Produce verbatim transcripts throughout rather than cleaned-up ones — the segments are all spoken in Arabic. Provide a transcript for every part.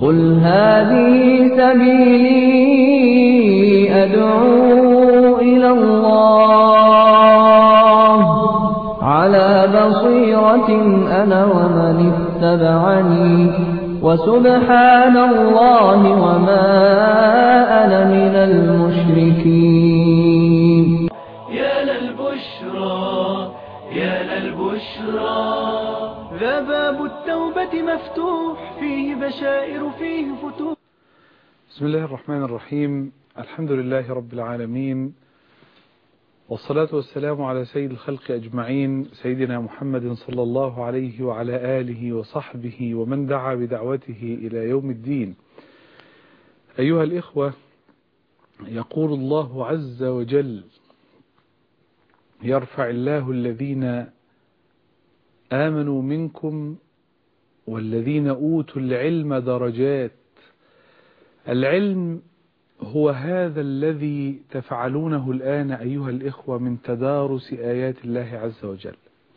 قل هذه سبيلي أدعو إلى الله على بصيرة أنا ومن اتبعني وسبحان الله وما أنا من المشركين. يا للبشرى يا للبشرى ذا باب التوبة مفتوح فيه بشائر فيه فتوح. بسم الله الرحمن الرحيم. الحمد لله رب العالمين، والصلاة والسلام على سيد الخلق أجمعين، سيدنا محمد صلى الله عليه وعلى آله وصحبه ومن دعا بدعوته إلى يوم الدين. أيها الإخوة، يقول الله عز وجل: يرفع الله الذين آمنوا منكم والذين أوتوا العلم درجات. العلم هو هذا الذي تفعلونه الآن أيها الإخوة من تدارس آيات الله عز وجل.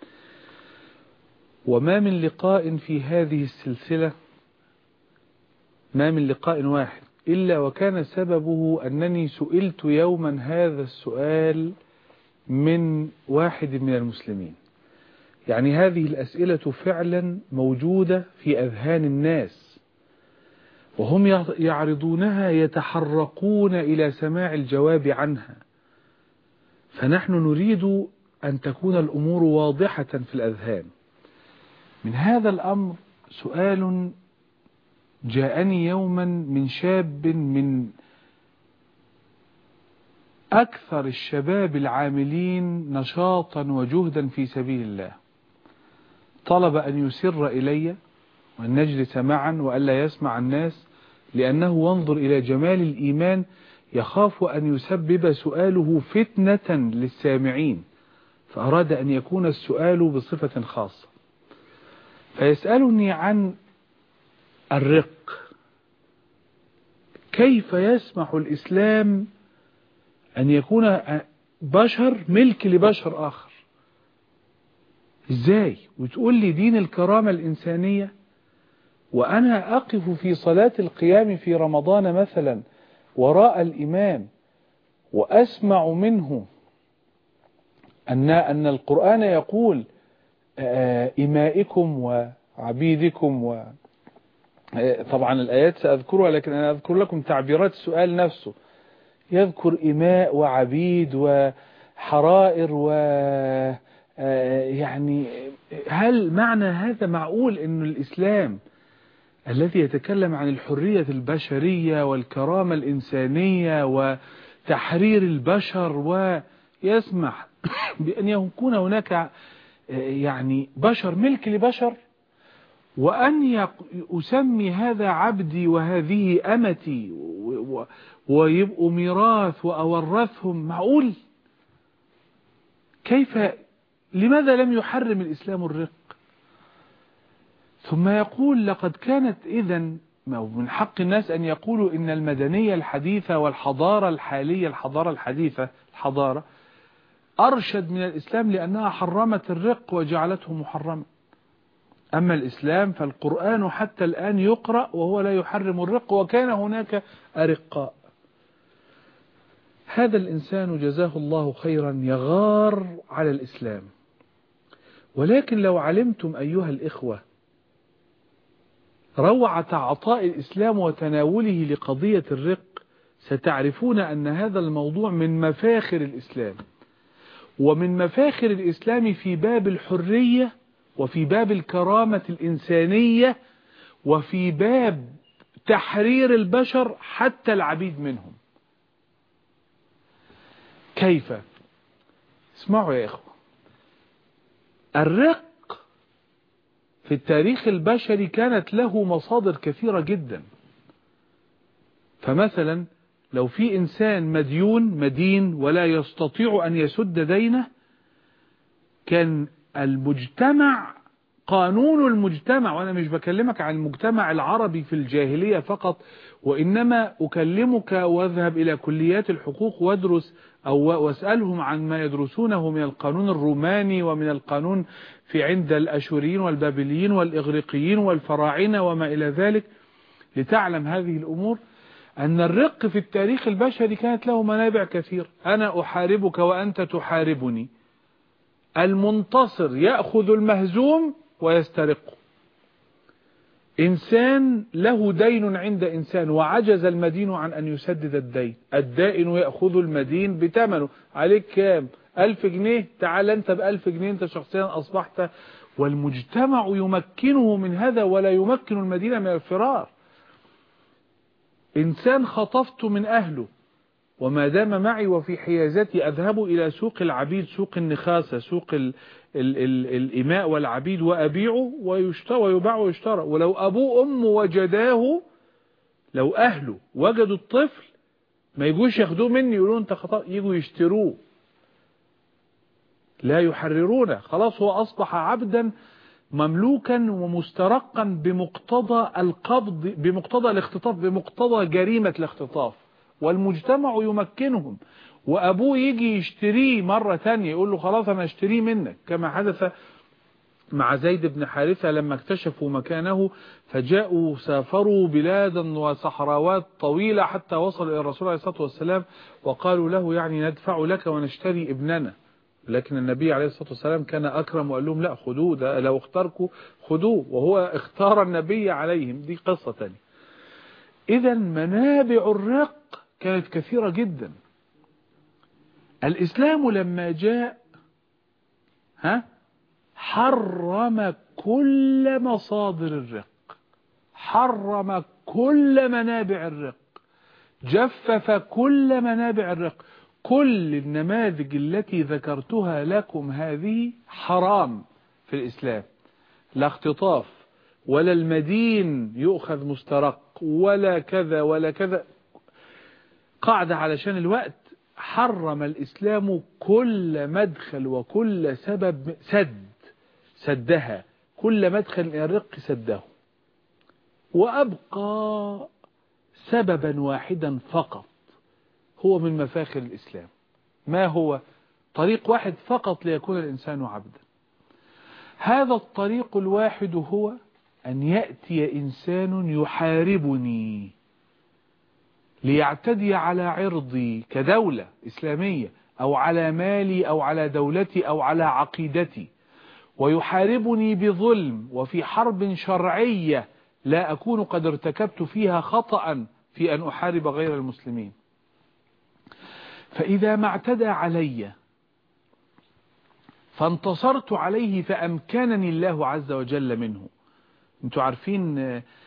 وما من لقاء في هذه السلسلة، ما من لقاء واحد إلا وكان سببه أنني سئلت يوما هذا السؤال من واحد من المسلمين. يعني هذه الأسئلة فعلا موجودة في أذهان الناس، وهم يعرضونها يتحرقون إلى سماع الجواب عنها، فنحن نريد أن تكون الأمور واضحة في الأذهان. من هذا الأمر سؤال جاءني يوما من شاب من أكثر الشباب العاملين نشاطا وجهدا في سبيل الله. طلب أن يسر إلي وأن نجلس معا وألا يسمع الناس، لأنه وانظر إلى جمال الإيمان يخاف أن يسبب سؤاله فتنة للسامعين، فأراد أن يكون السؤال بصفة خاصة. فيسألني عن الرق. كيف يسمح الإسلام أن يكون بشر ملك لبشر آخر؟ إزاي؟ وتقول لي دين الكرامة الإنسانية، وأنا أقف في صلاة القيام في رمضان مثلا وراء الإمام وأسمع منه أن أن القرآن يقول إمائكم وعبيدكم، و طبعا الآيات سأذكرها لكن أنا أذكر لكم تعبيرات السؤال نفسه. يذكر إماء وعبيد وحرائر، و يعني هل معنى هذا معقول أن الإسلام الذي يتكلم عن الحرية البشرية والكرامة الإنسانية وتحرير البشر ويسمح بأن يكون هناك يعني بشر ملك لبشر، وأن أسمي هذا عبدي وهذه أمتي ويبقوا ميراث وأورثهم؟ معقول؟ كيف؟ لماذا لم يحرم الإسلام الرق؟ ثم يقول: لقد كانت إذن من حق الناس أن يقولوا إن المدنية الحديثة والحضارة الحالية، الحضارة الحديثة الحضارة أرشد من الإسلام لأنها حرمت الرق وجعلته محرما. أما الإسلام فالقرآن حتى الآن يقرأ وهو لا يحرم الرق، وكان هناك أرقاء. هذا الإنسان جزاه الله خيرا يغار على الإسلام. ولكن لو علمتم أيها الإخوة روعة عطاء الإسلام وتناوله لقضية الرق، ستعرفون أن هذا الموضوع من مفاخر الإسلام، ومن مفاخر الإسلام في باب الحرية وفي باب الكرامة الإنسانية وفي باب تحرير البشر حتى العبيد منهم. كيف؟ اسمعوا يا إخوة، الرق في التاريخ البشري كانت له مصادر كثيرة جدا. فمثلا لو في إنسان مديون مدين ولا يستطيع أن يسد دينه، كان المجتمع، قانون المجتمع، وأنا مش بكلمك عن المجتمع العربي في الجاهلية فقط، وإنما أكلمك واذهب إلى كليات الحقوق وادرس أو واسألهم عن ما يدرسونه من القانون الروماني ومن القانون في عند الأشوريين والبابليين والإغريقيين والفراعنة وما إلى ذلك. لتعلم هذه الأمور أن الرق في التاريخ البشري كانت له منابع كثير. أنا أحاربك وأنت تحاربني، المنتصر يأخذ المهزوم ويسترقه. إنسان له دين عند إنسان وعجز المدين عن أن يسدد الدين، الدائن يأخذ المدين بثمنه. عليك كام؟ ألف جنيه، تعال أنت بألف جنيه، أنت شخصيا أصبحت. والمجتمع يمكنه من هذا ولا يمكن المدينة من الفرار. إنسان خطفت من أهله وما دام معي وفي حيازتي أذهب إلى سوق العبيد، سوق النخاسة، سوق ال ال ال الإماء والعبيد، وأبيعه ويشترى ويباع ويشترى. ولو أبوه أمه وجداه، لو أهله وجدوا الطفل ما يجوش ياخدوه مني يقولون أنت خطأ، يجوا يشتروه، لا يحررونه. خلاص هو أصبح عبدا مملوكا ومسترقا بمقتضى القبض، بمقتضى الاختطاف، بمقتضى جريمة الاختطاف. والمجتمع يمكنهم، وأبوه يجي يشتريه مرة ثانية يقول له خلاص أنا اشتريه منك، كما حدث مع زيد بن حارثة لما اكتشفوا مكانه فجاءوا سافروا بلادا وصحراوات طويلة حتى وصل إلى الرسول عليه الصلاة والسلام وقالوا له يعني ندفع لك ونشتري ابننا. لكن النبي عليه الصلاة والسلام كان أكرم وقال لهم لا خذوه، ده لو اختاركوا خذوه، وهو اختار النبي عليهم. دي قصة تانية. إذا منابع الرق كانت كثيرة جدا. الإسلام لما جاء ها حرم كل مصادر الرق، حرم كل منابع الرق، جفف كل منابع الرق. كل النماذج التي ذكرتها لكم هذه حرام في الإسلام، لا اختطاف ولا المدين يؤخذ مسترق ولا كذا ولا كذا. قاعدة علشان الوقت، حرم الإسلام كل مدخل وكل سبب سد سدها، كل مدخل إلى الرق سده، وأبقى سببا واحدا فقط هو من مفاخر الإسلام. ما هو؟ طريق واحد فقط ليكون الإنسان عبدا. هذا الطريق الواحد هو أن يأتي إنسان يحاربني ليعتدي على عرضي كدولة إسلامية، أو على مالي أو على دولتي أو على عقيدتي، ويحاربني بظلم وفي حرب شرعية لا أكون قد ارتكبت فيها خطأ في أن أحارب غير المسلمين. فإذا ما اعتدى علي فانتصرت عليه فأمكنني الله عز وجل منه. انتوا عارفين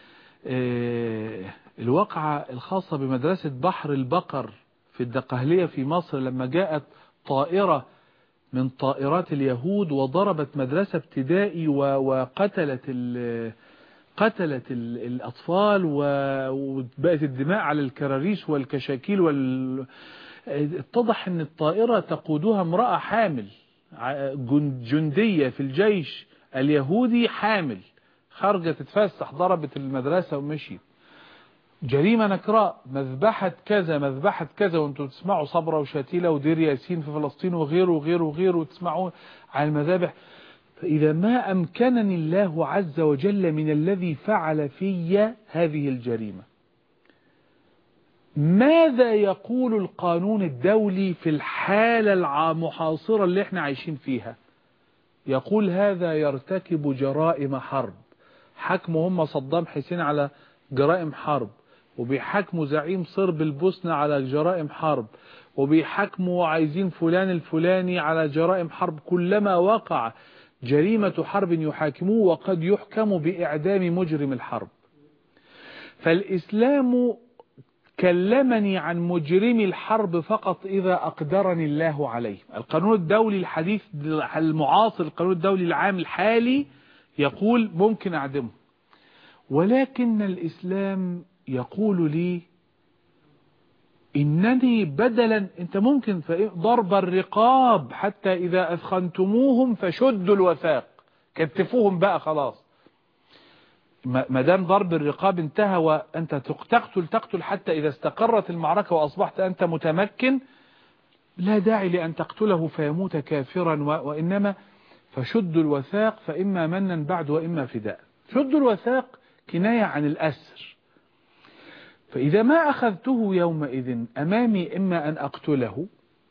الواقعة الخاصة بمدرسة بحر البقر في الدقهلية في مصر، لما جاءت طائرة من طائرات اليهود وضربت مدرسة ابتدائي وقتلت ال قتلت الأطفال وبقت الدماء على الكراريس والكشاكيل وال... اتضح ان الطائرة تقودها امرأة حامل، جندية في الجيش اليهودي حامل، خارجة تتفسح ضربت المدرسة ومشيت. جريمة نكراء، مذبحة كذا مذبحة كذا، وانتم تسمعوا صبرا وشتيلة ودير ياسين في فلسطين وغيره وغيره وغيره، وتسمعوا عن المذابح. فإذا ما أمكنني الله عز وجل من الذي فعل في هذه الجريمة، ماذا يقول القانون الدولي في الحالة المحاصرة اللي احنا عايشين فيها؟ يقول هذا يرتكب جرائم حرب. حكموا هم صدام حسين على جرائم حرب، وبيحكموا زعيم صرب البوسنة على جرائم حرب، وبيحكموا عايزين فلان الفلاني على جرائم حرب. كلما وقع جريمة حرب يحاكموه، وقد يحكم بإعدام مجرم الحرب. فالإسلام كلمني عن مجرم الحرب فقط إذا أقدرني الله عليه. القانون الدولي الحديث المعاصر، القانون الدولي العام الحالي، يقول ممكن أعدمه، ولكن الإسلام يقول لي إنني بدلا، أنت ممكن ضرب الرقاب حتى إذا أثخنتموهم فشدوا الوثاق، كتفوهم بقى خلاص. ما دام ضرب الرقاب انتهى وأنت تقتل تقتل حتى إذا استقرت المعركة وأصبحت أنت متمكن، لا داعي لأن تقتله فيموت كافرا، وإنما فشدوا الوثاق، فإما منا بعد وإما فداء. شدوا الوثاق كناية عن الأسر. فإذا ما أخذته يومئذ أمامي إما أن أقتله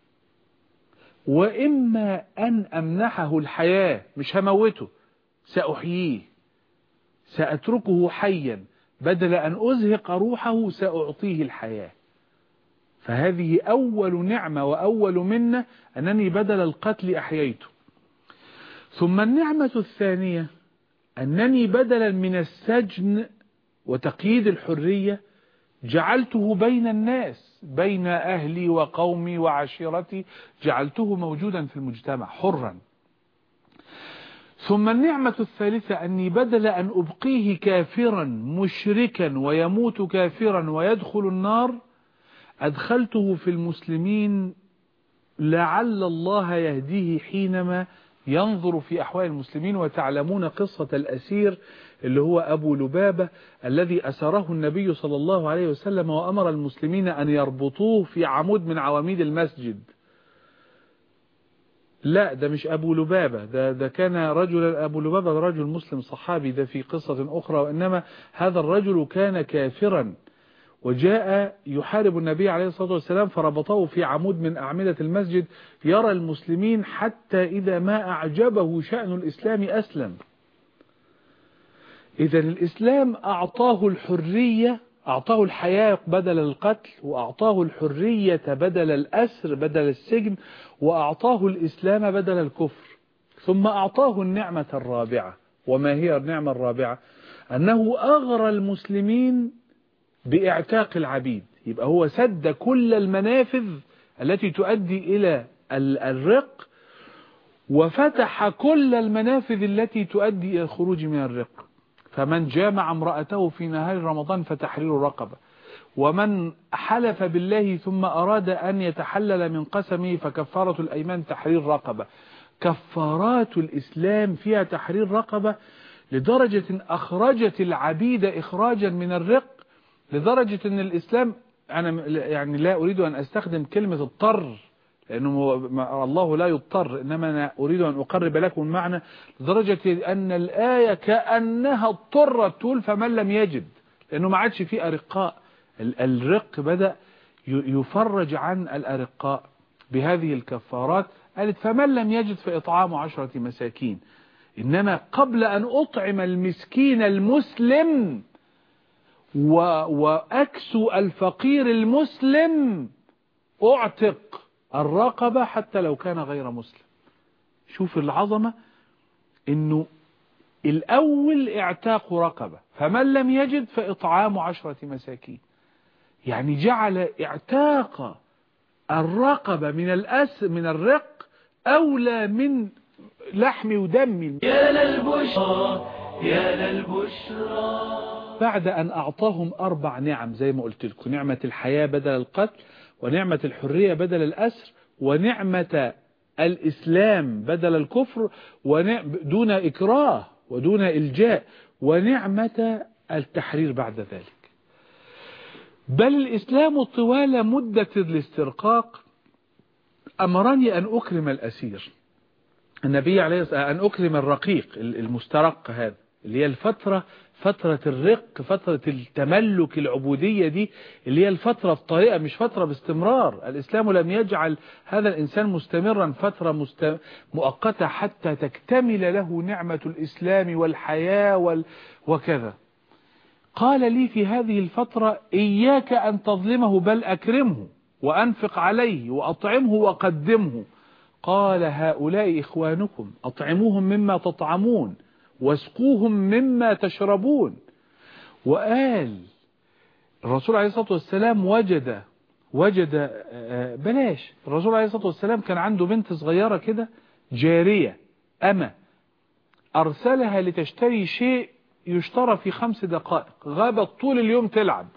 وإما أن أمنحه الحياة، مش هموته، سأحييه، سأتركه حيا، بدل أن أزهق روحه سأعطيه الحياة. فهذه أول نعمة وأول منة أنني بدل القتل أحييته. ثم النعمة الثانية أنني بدلا من السجن وتقييد الحرية جعلته بين الناس، بين أهلي وقومي وعشيرتي، جعلته موجودا في المجتمع حرا. ثم النعمة الثالثة أني بدل أن أبقيه كافرا مشركا ويموت كافرا ويدخل النار أدخلته في المسلمين، لعل الله يهديه حينما ينظر في أحوال المسلمين. وتعلمون قصة الأسير اللي هو أبو لبابة الذي أسره النبي صلى الله عليه وسلم وأمر المسلمين أن يربطوه في عمود من عواميد المسجد. لا، ده مش أبو لبابة، ده, ده كان رجل، أبو لبابة رجل مسلم صحابي، ده في قصة أخرى، وإنما هذا الرجل كان كافرا وجاء يحارب النبي عليه الصلاة والسلام، فربطه في عمود من أعمدة المسجد يرى المسلمين، حتى إذا ما أعجبه شأن الإسلام أسلم. إذا الإسلام أعطاه الحرية، أعطاه الحياة بدل القتل، وأعطاه الحرية بدل الأسر بدل السجن، وأعطاه الإسلام بدل الكفر. ثم أعطاه النعمة الرابعة. وما هي النعمة الرابعة؟ أنه أغرى المسلمين باعتاق العبيد. يبقى هو سد كل المنافذ التي تؤدي إلى الرق، وفتح كل المنافذ التي تؤدي إلى الخروج من الرق. فمن جامع امرأته في نهار رمضان فتحرير رقبة، ومن حلف بالله ثم أراد أن يتحلل من قسمه فكفارة الأيمان تحرير رقبة. كفارات الإسلام فيها تحرير رقبة، لدرجة أخرجت العبيد إخراجا من الرق، لدرجة أن الإسلام، أنا يعني لا أريد أن أستخدم كلمة اضطر، لأنه الله لا يضطر، إنما أنا أريد أن أقرب لكم المعنى، لدرجة أن الآية كأنها اضطرت تقول فمن لم يجد، لأنه ما عادش فيه أرقاء. الرق بدأ يفرج عن الأرقاء بهذه الكفارات. قالت فمن لم يجد فإطعام عشرة مساكين. إنما قبل أن أطعم المسكين المسلم وأكسو الفقير المسلم أعتق الرقبة حتى لو كان غير مسلم. شوف العظمة، إنه الأول اعتاق رقبة، فمن لم يجد فإطعام عشرة مساكين. يعني جعل اعتاق الرقبة من الأس من الرق أولى من لحم ودم. يا للبشرى يا للبشرى. بعد أن أعطاهم أربع نعم زي ما قلت لكم، نعمة الحياة بدل القتل، ونعمة الحرية بدل الأسر، ونعمة الإسلام بدل الكفر دون إكراه ودون إلجاء، ونعمة التحرير بعد ذلك. بل الإسلام طوال مدة الاسترقاق أمرني أن أكرم الأسير. النبي عليه الصلاة والسلام أن أكرم الرقيق المسترق، هذا اللي هي الفترة، فترة الرق، فترة التملك، العبودية دي اللي هي الفترة الطارئة، مش فترة باستمرار. الإسلام لم يجعل هذا الإنسان مستمرا فترة مست... مؤقتة حتى تكتمل له نعمة الإسلام والحياة وال... وكذا. قال لي في هذه الفترة إياك أن تظلمه، بل أكرمه وأنفق عليه وأطعمه وقدمه. قال هؤلاء إخوانكم، أطعموهم مما تطعمون واسقوهم مما تشربون. وقال الرسول عليه الصلاة والسلام وجد وجد بلاش الرسول عليه الصلاة والسلام كان عنده بنت صغيرة كده، جارية أما، أرسلها لتشتري شيء يشترى في خمس دقائق، غابت طول اليوم تلعب.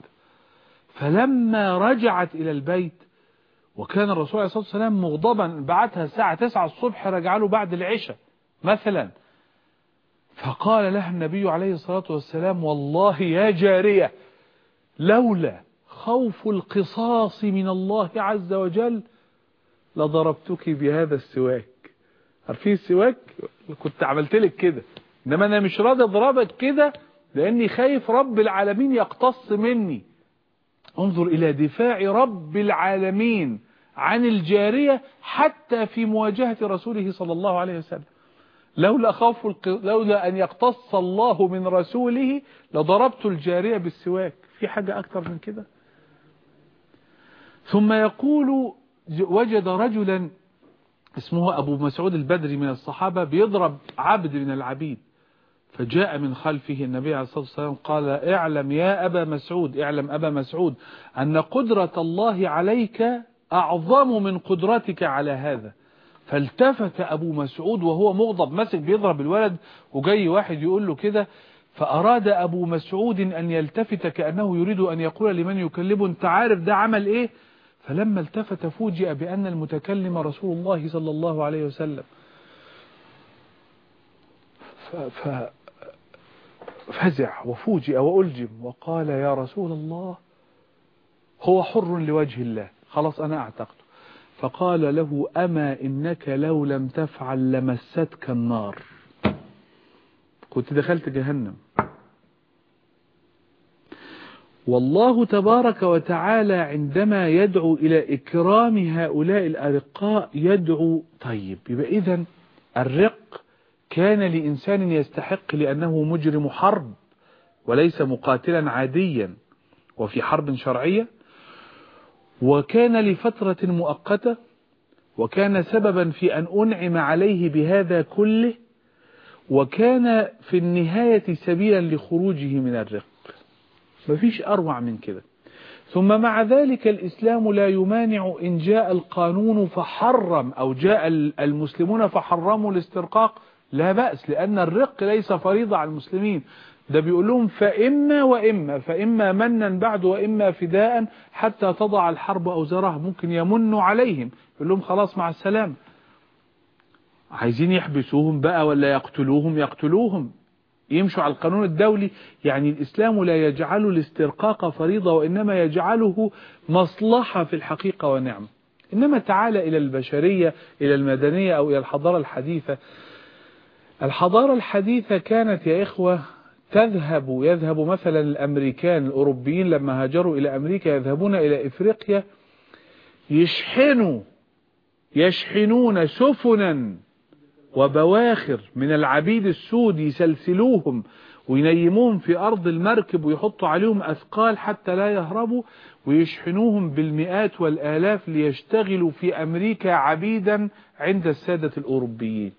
فلما رجعت إلى البيت، وكان الرسول عليه الصلاة والسلام مغضبا، بعتها الساعة تسعة الصبح، رجع له بعد العشاء مثلا. فقال لها النبي عليه الصلاة والسلام والله يا جارية، لولا خوف القصاص من الله عز وجل لضربتك بهذا السواك. عارفين السواك؟ كنت عملت لك كده، انما انا مش راضي اضربك كده لاني خايف رب العالمين يقتص مني. انظر إلى دفاع رب العالمين عن الجارية حتى في مواجهة رسوله صلى الله عليه وسلم. لولا خوف الق... لولا أن يقتص الله من رسوله لضربت الجارية بالسواك. في حاجة أكتر من كده؟ ثم يقول وجد رجلا اسمه أبو مسعود البدري من الصحابة بيضرب عبد من العبيد، فجاء من خلفه النبي عليه الصلاة والسلام قال اعلم يا أبا مسعود، اعلم أبا مسعود أن قدرة الله عليك أعظم من قدرتك على هذا. فالتفت أبو مسعود وهو مغضب مسك بيضرب الولد وجاي واحد يقول له كده، فأراد أبو مسعود أن يلتفت كأنه يريد أن يقول لمن يكلمه أنت عارف ده عمل إيه؟ فلما التفت فوجئ بأن المتكلم رسول الله صلى الله عليه وسلم. ف... ففزع وفوجئ وألجم وقال يا رسول الله هو حر لوجه الله، خلاص أنا أعتقده. فقال له أما إنك لو لم تفعل لمستك النار، كنت دخلت جهنم. والله تبارك وتعالى عندما يدعو إلى إكرام هؤلاء الأرقاء يدعو طيب. يبقى إذن الرق كان لإنسان يستحق لأنه مجرم حرب وليس مقاتلا عاديا وفي حرب شرعية، وكان لفترة مؤقتة، وكان سببا في أن أنعم عليه بهذا كله، وكان في النهاية سبيلا لخروجه من الرق. مفيش أروع من كده. ثم مع ذلك الإسلام لا يمانع إن جاء القانون فحرم أو جاء المسلمون فحرموا الاسترقاق، لا بأس، لأن الرق ليس فريضة على المسلمين. ده بيقول لهم فإما وإما فإما منا بعد وإما فداء حتى تضع الحرب أوزارها. ممكن يمنوا عليهم يقول لهم خلاص مع السلام، عايزين يحبسوهم بقى ولا يقتلوهم يقتلوهم، يمشوا على القانون الدولي. يعني الإسلام لا يجعل الاسترقاق فريضة وإنما يجعله مصلحة في الحقيقة ونعمة. إنما تعالى إلى البشرية، إلى المدنية أو إلى الحضارة الحديثة. الحضارة الحديثة كانت يا إخوة تذهب يذهب مثلا الأمريكان الأوروبيين لما هاجروا إلى أمريكا يذهبون إلى إفريقيا يشحنوا يشحنون سفنا وبواخر من العبيد السود، يسلسلوهم وينيموهم في أرض المركب ويحطوا عليهم أثقال حتى لا يهربوا، ويشحنوهم بالمئات والآلاف ليشتغلوا في أمريكا عبيدا عند السادة الأوروبيين.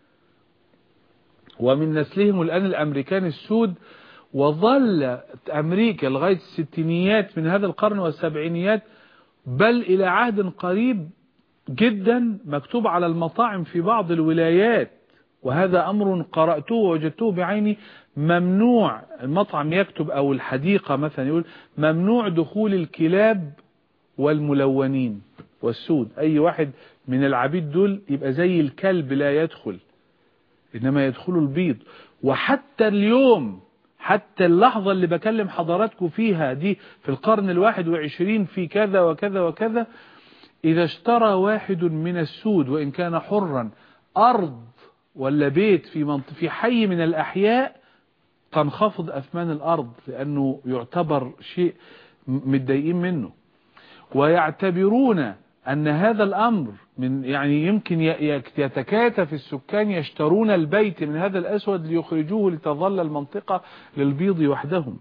ومن نسلهم الآن الأمريكان السود. وظل أمريكا لغاية الستينيات من هذا القرن والسبعينيات بل إلى عهد قريب جدا مكتوب على المطاعم في بعض الولايات، وهذا أمر قرأته ووجدته بعيني، ممنوع المطعم يكتب أو الحديقة مثلا يقول ممنوع دخول الكلاب والملونين والسود. أي واحد من العبيد دول يبقى زي الكلب لا يدخل، إنما يدخلوا البيض. وحتى اليوم حتى اللحظة اللي بكلم حضراتكم فيها دي في القرن الواحد وعشرين في كذا وكذا وكذا، إذا اشترى واحد من السود وإن كان حرا أرض ولا بيت في منطقة في حي من الأحياء تنخفض أثمان الأرض، لأنه يعتبر شيء متضايقين منه، ويعتبرون أن هذا الأمر من يعني يمكن يتكاتف السكان يشترون البيت من هذا الأسود ليخرجوه لتظل المنطقة للبيض وحدهم.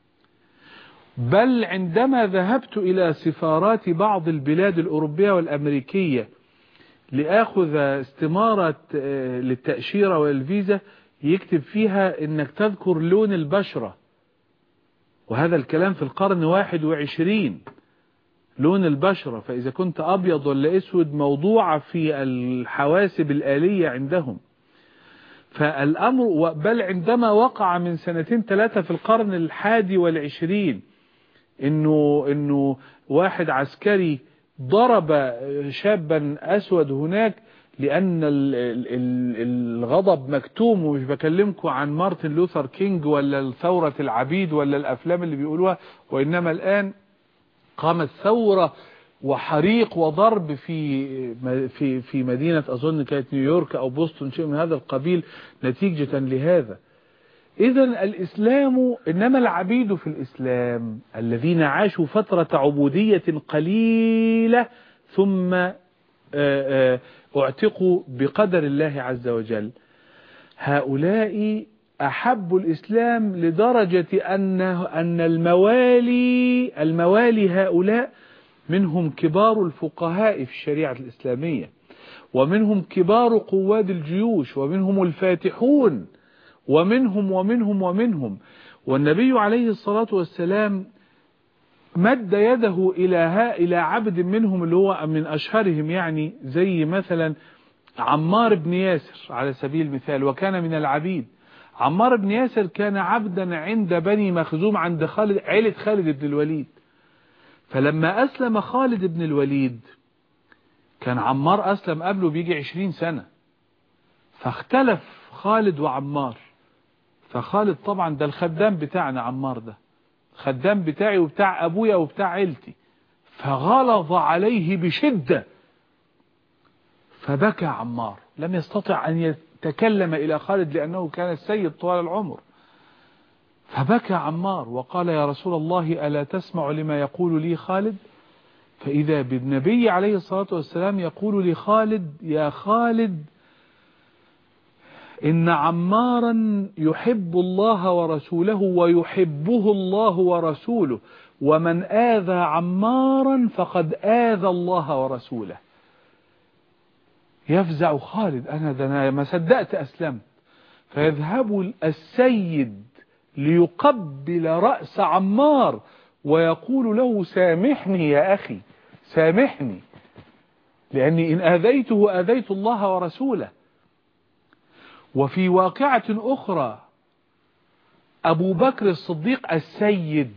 بل عندما ذهبت إلى سفارات بعض البلاد الأوروبية والأمريكية لأخذ استمارة للتأشيرة والفيزا يكتب فيها إنك تذكر لون البشرة، وهذا الكلام في القرن واحد وعشرين، لون البشرة. فإذا كنت أبيض ولا أسود موضوعة في الحواسب الآلية عندهم. فالأمر بل عندما وقع من سنتين ثلاثة في القرن الحادي والعشرين إنه, إنه واحد عسكري ضرب شابا أسود هناك لأن الغضب مكتوم، ومش بكلمكم عن مارتن لوثر كينج ولا ثورة العبيد ولا الأفلام اللي بيقولوها، وإنما الآن قامت ثورة وحريق وضرب في في في مدينة أظن كانت نيويورك أو بوسطن شيء من هذا القبيل نتيجة لهذا. إذن الإسلام إنما العبيد في الإسلام الذين عاشوا فترة عبودية قليلة ثم اعتقوا بقدر الله عز وجل. هؤلاء أحبوا الإسلام لدرجة أن أن الموالي الموالي هؤلاء منهم كبار الفقهاء في الشريعة الإسلامية، ومنهم كبار قواد الجيوش، ومنهم الفاتحون، ومنهم ومنهم ومنهم. والنبي عليه الصلاة والسلام مد يده إلى ها إلى عبد منهم اللي هو من أشهرهم، يعني زي مثلا عمار بن ياسر على سبيل المثال، وكان من العبيد. عمار بن ياسر كان عبدا عند بني مخزوم عند خالد عيلة خالد بن الوليد. فلما أسلم خالد بن الوليد كان عمار أسلم قبله بيجي عشرين سنة، فاختلف خالد وعمار. فخالد طبعا ده الخدام بتاعنا، عمار ده خدام بتاعي وبتاع أبويا وبتاع عيلتي، فغلظ عليه بشدة، فبكى عمار، لم يستطع أن يتكلم إلى خالد لأنه كان السيد طوال العمر. فبكى عمار وقال يا رسول الله ألا تسمع لما يقول لي خالد؟ فإذا بالنبي عليه الصلاة والسلام يقول لخالد يا خالد إن عمارا يحب الله ورسوله ويحبه الله ورسوله، ومن آذى عمارا فقد آذى الله ورسوله. يفزع خالد، أنا ده أنا ما صدقت أسلمت. فيذهب السيد ليقبل رأس عمار ويقول له سامحني يا أخي سامحني، لأني إن آذيته آذيت الله ورسوله. وفي واقعة أخرى أبو بكر الصديق السيد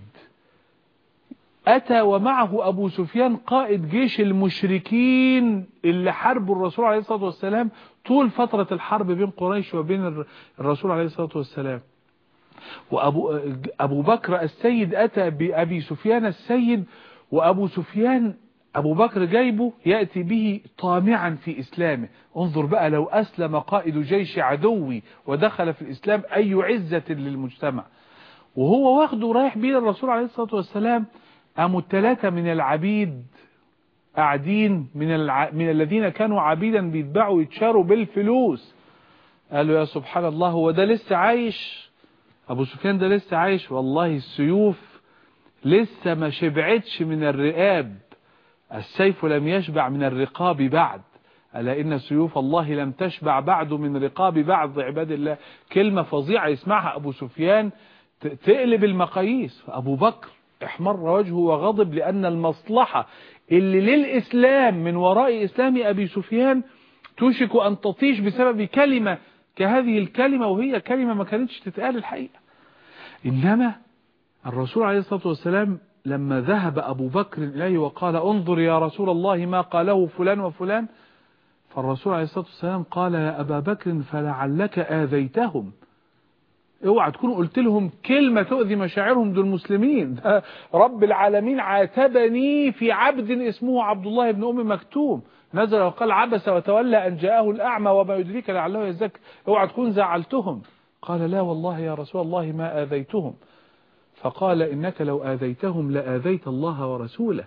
أتى ومعه أبو سفيان قائد جيش المشركين اللي حاربوا الرسول عليه الصلاة والسلام طول فترة الحرب بين قريش وبين الرسول عليه الصلاة والسلام. وأبو أبو بكر السيد أتى بأبي سفيان السيد، وأبو سفيان أبو بكر جايبه يأتي به طامعا في إسلامه. انظر بقى لو أسلم قائد جيش عدوي ودخل في الإسلام أي عزة للمجتمع. وهو واخده رايح بيه للرسول عليه الصلاة والسلام، قاموا الثلاثة من العبيد قاعدين من, الع... من الذين كانوا عبيدا بيتباعوا يتشاروا بالفلوس. قالوا يا سبحان الله، هو ده لسه عايش؟ أبو سفيان ده لسه عايش؟ والله السيوف لسه ما شبعتش من الرقاب، السيف لم يشبع من الرقاب بعد، ألا إن سيوف الله لم تشبع بعد من رقاب بعض عباد الله. كلمة فظيعة يسمعها أبو سفيان تقلب المقاييس. فأبو بكر احمر وجهه وغضب، لأن المصلحة اللي للإسلام من وراء إسلام أبي سفيان توشك أن تطيش بسبب كلمة كهذه الكلمة، وهي كلمة ما كانتش تتقال الحقيقة. إنما الرسول عليه الصلاة والسلام لما ذهب أبو بكر إليه وقال انظر يا رسول الله ما قاله فلان وفلان، فالرسول عليه الصلاة والسلام قال يا أبا بكر فلعلك آذيتهم، اوعى تكون قلت لهم كلمة تؤذي مشاعرهم، دول مسلمين. رب العالمين عاتبني في عبد اسمه عبد الله بن أم مكتوم، نزل وقال عبس وتولى أن جاءه الأعمى وما يدريك لعله يزكى، اوعى تكون زعلتهم. قال لا والله يا رسول الله ما آذيتهم. فقال إنك لو آذيتهم لآذيت الله ورسوله.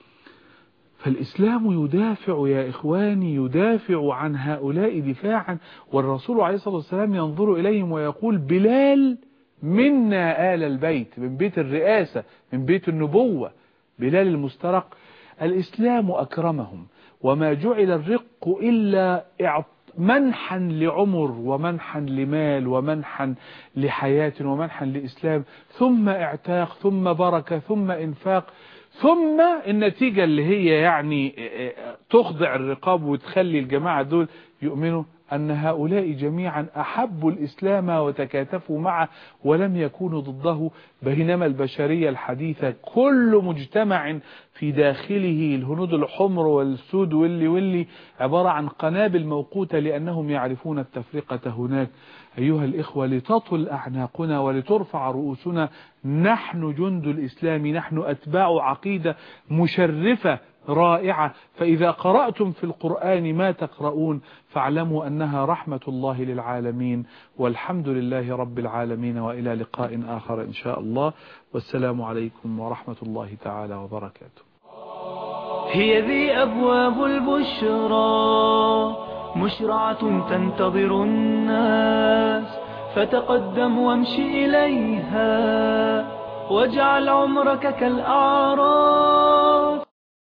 فالإسلام يدافع يا إخواني، يدافع عن هؤلاء دفاعا، والرسول عليه الصلاة والسلام ينظر إليهم ويقول بلال منا آل البيت، من بيت الرئاسة، من بيت النبوة، بلال المسترق. الإسلام أكرمهم، وما جعل الرق إلا منحا لعمر ومنحا لمال ومنحا لحياة ومنحا لإسلام، ثم اعتاق ثم بركة ثم إنفاق، ثم النتيجة اللي هي يعني تخضع الرقاب وتخلي الجماعة دول يؤمنوا أن هؤلاء جميعا أحبوا الإسلام وتكاتفوا معه ولم يكونوا ضده. بينما البشرية الحديثة كل مجتمع في داخله الهنود الحمر والسود واللي واللي عبارة عن قنابل موقوتة، لأنهم يعرفون التفرقة هناك. أيها الإخوة، لتطل أعناقنا ولترفع رؤوسنا، نحن جند الإسلام، نحن أتباع عقيدة مشرفة رائعة. فإذا قرأتم في القرآن ما تقرؤون فاعلموا أنها رحمة الله للعالمين، والحمد لله رب العالمين، وإلى لقاء آخر إن شاء الله، والسلام عليكم ورحمة الله تعالى وبركاته. هي ذي أبواب البشرى مشرعة تنتظر الناس، فتقدم وامشي إليها واجعل عمرك كالأعراس.